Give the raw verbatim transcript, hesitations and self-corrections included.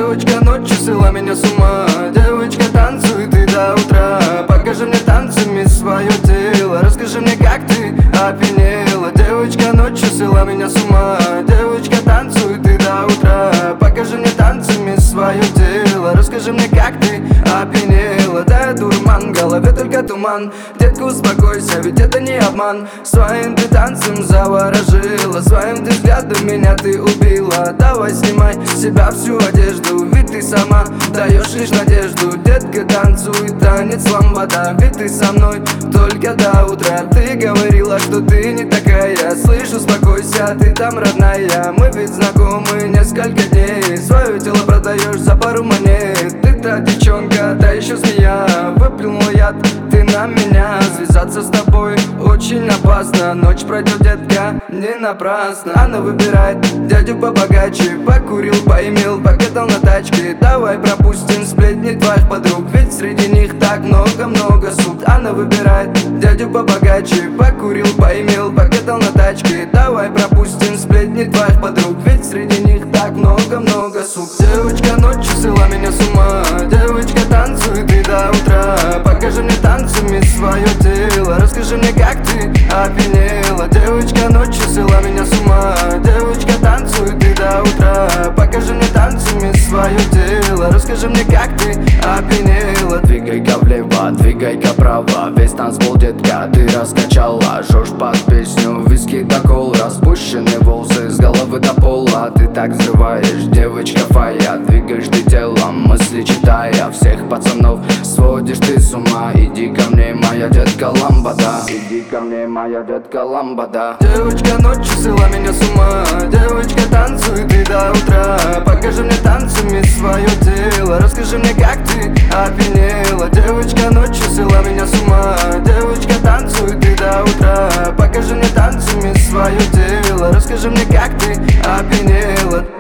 Девочка ночью свела меня с ума. Девочка, танцуй ты до утра. Покажи мне танцами свое тело. Расскажи мне, как ты опьянела. Девочка ночью свела меня с ума. Девочка, танцуй ты до утра. Покажи мне танцами свое тело. Расскажи мне, как ты опьянела. Да я дурман, в голове только туман. Детка, успокойся, ведь это не обман. Своим ты танцем заворожила. Своим ты взглядом меня ты убила. Давай снимай с себя всю одежду, ведь ты сама даешь лишь надежду. Детка, танцуй танец ламбада, ведь ты со мной только до утра. Ты говорила, что ты не такая. Слышь, успокойся, ты там родная. Мы ведь знакомы несколько дней. Свое тело продаешь за пару монет. Ты та девчонка, та еще змея. Выплюнула яд ты на меня. Связаться с тобой очень опасно. Ночь пройдет, детка, не напрасно. Она выбирает дядю побогаче. Покурил, поимел, покатал на тачке. Давай пропустим сплетни твоих подруг, ведь среди них так много-много суд. Она выбирает дядю побогаче. Покурил, поимел, покатал на тачке. Давай пропустим сплетни твоих подруг, ведь среди них так много-много суд. Девочка ночью свела меня с ума. Девочка, танцуй ты до утра. Покажи мне танцами свое тело. Расскажи мне, как ты опьянела. Девочка ночью свела меня с ума. Девочка, танцуй ты до утра. Покажи мне танцами свое тело. Расскажи мне, как ты опьянела. Двигай-ка влево, двигай-ка вправо. Весь танцпол, детка, ты раскачала. Жжешь под песню, виски до кол. Распущенные волосы с головы до пола. Ты так взрываешь, девочка фая. Двигаешь ты телом, мысли читая. Всех пацанов сводишь ты с ума. Иди ко мне, моя детка ламбада. Иди ко мне, моя детка ламбада. Девочка ночью свела меня с ума. Девочка, танцуй ты до утра. Покажи мне танцами свое тело. Расскажи мне, как ты опьянела. Девочка ночью свела меня с ума. Девочка, танцуй ты до утра. Покажи мне танцами свое тело. Расскажи мне, как ты опьянела.